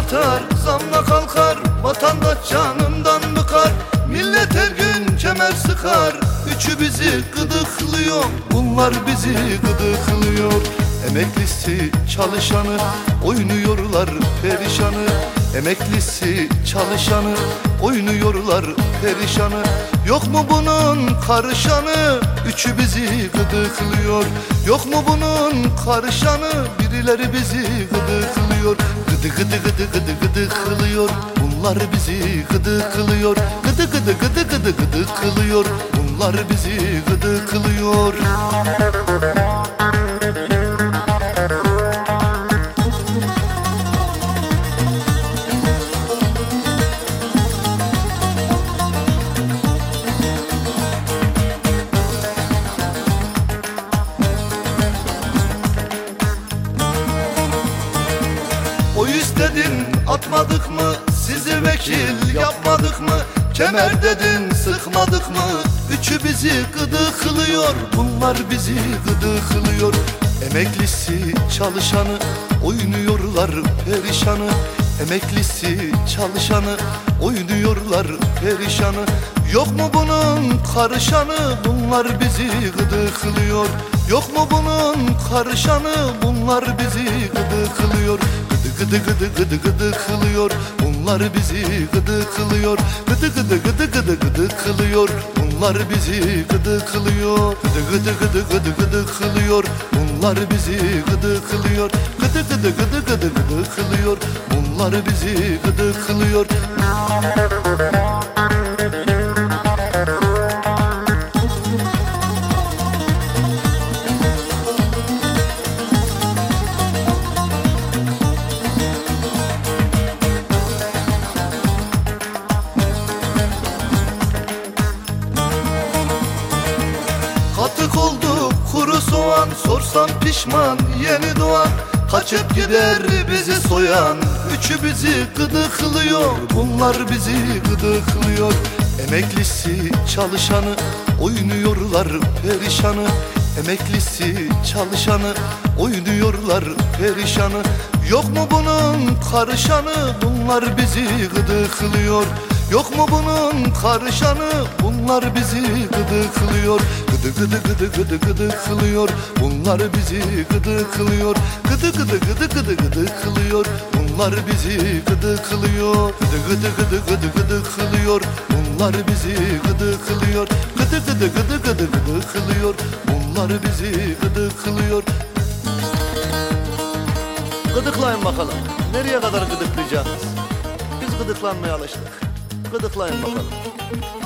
artar, zamla kalkar, vatandaş canından bıkar. Millet her gün kemer sıkar, üçü bizi gıdıklıyor, bunlar bizi gıdıklıyor. Emeklisi çalışanı oynuyorlar perişanı. Emeklisi çalışanı oynuyorlar perişanı. Yok mu bunun karışanı, üçü bizi gıdıklıyor. Yok mu bunun karışanı, birileri bizi gıdıklıyor. Gıdı gıdı gıdı gıdı gıdıklıyor, bunlar bizi gıdıklıyor. Gıdı gıdı gıdı gıdı gıdıklıyor, bunlar bizi gıdıklıyor. Oy istedin atmadık mı, sizi vekil yapmadık mı? Kemer dedin sıkmadık mı? Üçü bizi gıdıklıyor, bunlar bizi gıdıklıyor. Emeklisi çalışanı oynuyorlar perişanı. Emeklisi çalışanı oynuyorlar perişanı. Yok mu bunun karışanı, bunlar bizi gıdıklıyor. Yok mu bunun karışanı, bunlar bizi gıdıklıyor. Gıdı gıdı gıdı gıdıklıyor, bunlar bizi gıdıklıyor. Gıdı gıdı gıdı gıdı gıdıklıyor, bunlar bizi gıdıklıyor. Gıdı gıdı gıdı gıdı gıdıklıyor, bunlar bizi gıdıklıyor. Gıdı gıdı gıdı gıdı gıdıklıyor, bunlar bizi gıdıklıyor. Katık oldu kuru soğan, sorsam pişman yeni doğan. Kaçıp gider bizi soyan, üçü bizi gıdıklıyor, bunlar bizi gıdıklıyor. Emeklisi çalışanı oynuyorlar perişanı. Emeklisi çalışanı oynuyorlar perişanı. Yok mu bunun karışanı, bunlar bizi gıdıklıyor. Yok mu bunun karışanı, bunlar bizi gıdıklıyor. Gıdı gıdı gıdı gıdı gıdıklıyor, bunlar bizi gıdıklıyor. Gıdı gıdı gıdı gıdı gıdıklıyor, bunlar bizi gıdıklıyor. Gıdı gıdı gıdı gıdı gıdıklıyor, bunlar bizi gıdıklıyor. Gıdı gıdı gıdı gıdı gıdıklıyor, bunlar bizi gıdıklıyor. Gıdıklayın bakalım, nereye kadar gıdıklayacaksınız? Biz gıdıklanmaya alıştık. Gıdıklayın bakalım.